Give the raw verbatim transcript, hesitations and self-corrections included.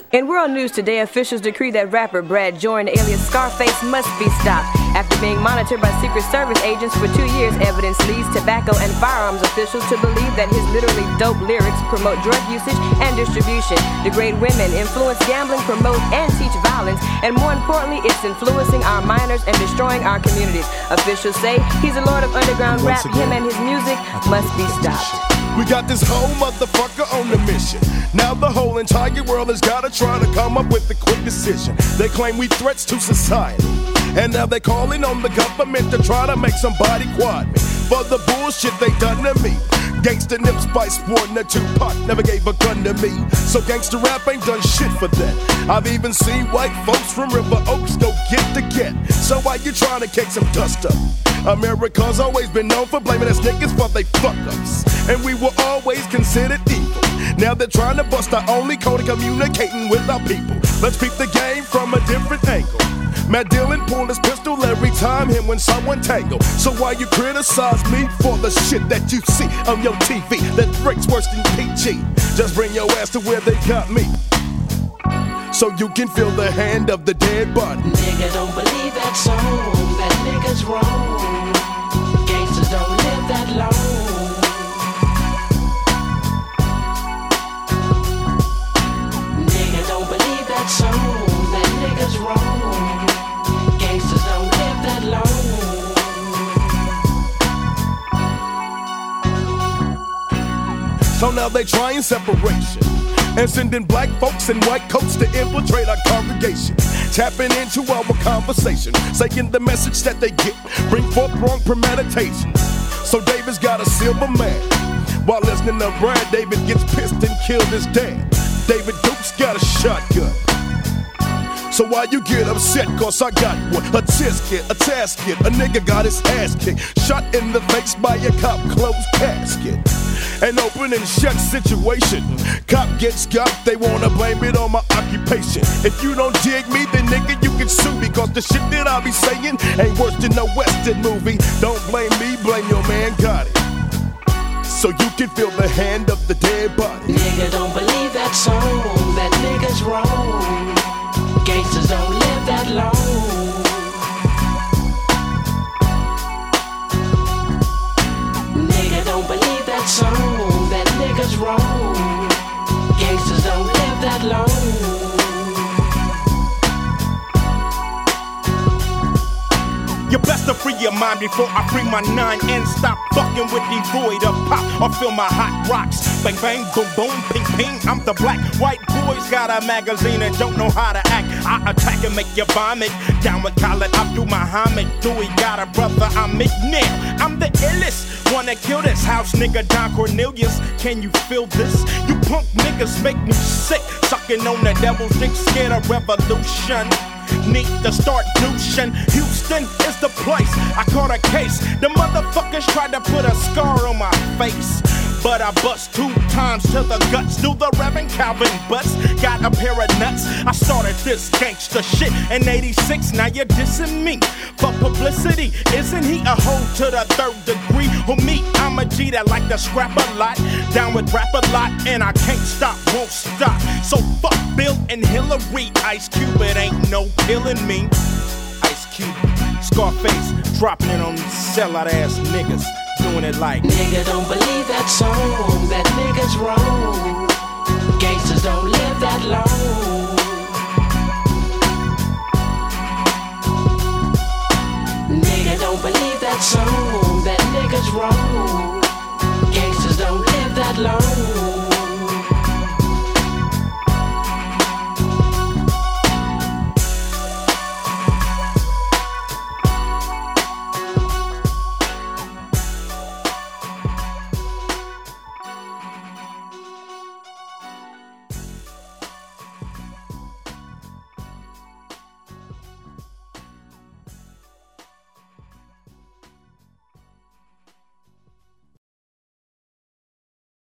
In world news today, officials decree that rapper Brad Jordan, alias Scarface, must be stopped. After being monitored by Secret Service agents for two years, evidence leads tobacco and firearms officials to believe that his literally dope lyrics promote drug usage and distribution, degrade women, influence gambling, promote and teach violence, and more importantly, it's influencing our minors and destroying our communities. Officials say he's a lord of underground rap. Him and his music must be stopped. We got this whole motherfucker on the mission. Now the whole entire world has gotta try to come up with a quick decision. They claim we threats to society, and now they calling on the government to try to make somebody quiet me for the bullshit they done to me. Gangsta Nip Spice sporting a Tupac, never gave a gun to me. So gangsta rap ain't done shit for that. I've even seen white folks from River Oaks go get to get. So why you trying to kick some dust up? America's always been known for blaming us niggas for they fuck ups, and we were always considered evil. Now they're trying to bust our only code of communicating with our people. Let's peep the game from a different angle. Matt Dillon pulled his pistol every time him when someone tangled. So why you criticize me for the shit that you see on your T V that breaks worse than P G? Just bring your ass to where they got me, so you can feel the hand of the dead body. Nigga, don't believe that song. That nigga's wrong. Gangsters don't live that long. Nigga, don't believe that song. That nigga's wrong. Gangsters don't live that long. So now they trying separation and sending black folks in white coats to infiltrate our congregation, tapping into our conversation, saying the message that they get bring forth wrong premeditations. So David's got a silver man, while listening to Brad, David gets pissed and killed his dad. David Duke's got a shotgun. So why you get upset? Cause I got one. A tisket, a tasket, a nigga got his ass kicked, shot in the face by a cop, closed casket. An open and shut situation. Cop gets got, they wanna blame it on my occupation. If you don't dig me, then nigga you can sue me, cause the shit that I be saying ain't worse than a Western movie. Don't blame me, blame your man Gotti, so you can feel the hand of the dead body. Nigga, don't believe that song. That nigga's wrong. Gangsters don't live that long. Nigga, don't believe that song. That nigga's wrong. Gangsters don't live that long. You best to free your mind before I free my nine and stop fucking with the void of pop or feel my hot rocks. Bang bang, boom boom, ping ping. I'm the black white boys got a magazine and don't know how to act. I attack and make you vomit. Down with Khaled Abdul Muhammad. Dewey got a brother, I'm McNair. I'm the illest. Wanna kill this house nigga Don Cornelius. Can you feel this? You punk niggas make me sick. Sucking on the devil's dick, scared of revolution. Need to start douching. Houston is the place. I caught a case. The motherfuckers tried to put a scar on my face, but I bust two times to the guts. Do the Reverend Calvin Butts. Got a pair of nuts. I started this gangster shit in eighty-six. Now you're dissing me for publicity. Isn't he a hoe to the third degree? Who me? I'm a G that like to scrap a lot. Down with rap a lot, and I can't stop, won't stop. So fuck Bill and Hillary. Ice Cube, it ain't no killing me. Ice Cube, Scarface, dropping it on these sellout ass niggas. Doing it like nigga, don't believe that song. That nigga's wrong. Gangsters don't live that long.